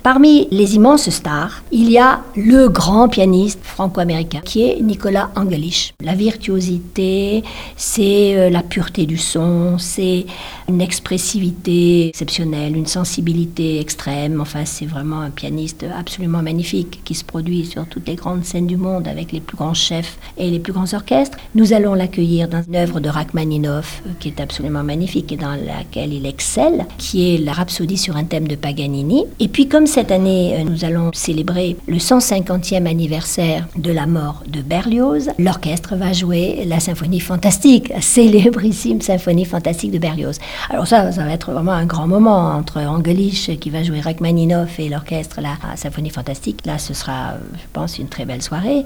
Parmi les immenses stars, il y a le grand pianiste franco-américain qui est Nicolas Angelich. La virtuosité, c'est la pureté du son, c'est une expressivité exceptionnelle, une sensibilité extrême. Enfin, c'est vraiment un pianiste absolument magnifique qui se produit sur toutes les grandes scènes du monde avec les plus grands chefs et les plus grands orchestres. Nous allons l'accueillir dans une œuvre de Rachmaninov qui est absolument magnifique et dans laquelle il excelle, qui est la Rhapsodie sur un thème de Paganini. Et puis, comme cette année, nous allons célébrer le 150e anniversaire de la mort de Berlioz, l'orchestre va jouer la symphonie fantastique, la célébrissime symphonie fantastique de Berlioz. Alors ça va être vraiment un grand moment entre Angelich qui va jouer Rachmaninov et l'orchestre, la symphonie fantastique. Là, ce sera, je pense, une très belle soirée.